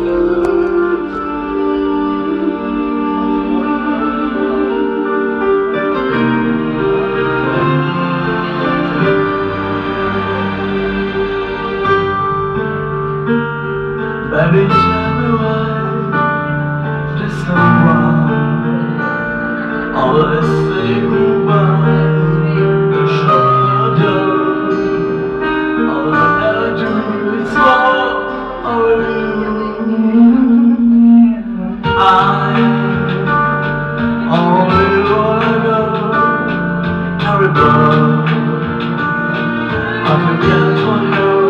Baby, tell me why there's someone always say goodbye. The shoulder, all I do is fall over you. I only wanna go carry on. I forget what you're.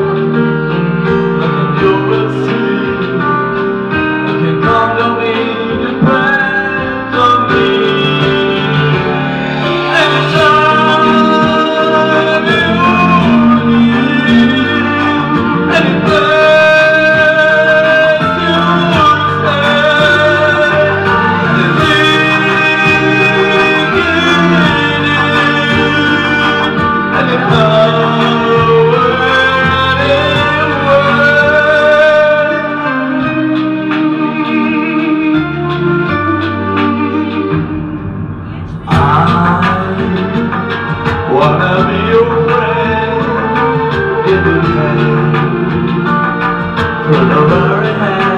Wanna be your friend in the pain, for the very hand.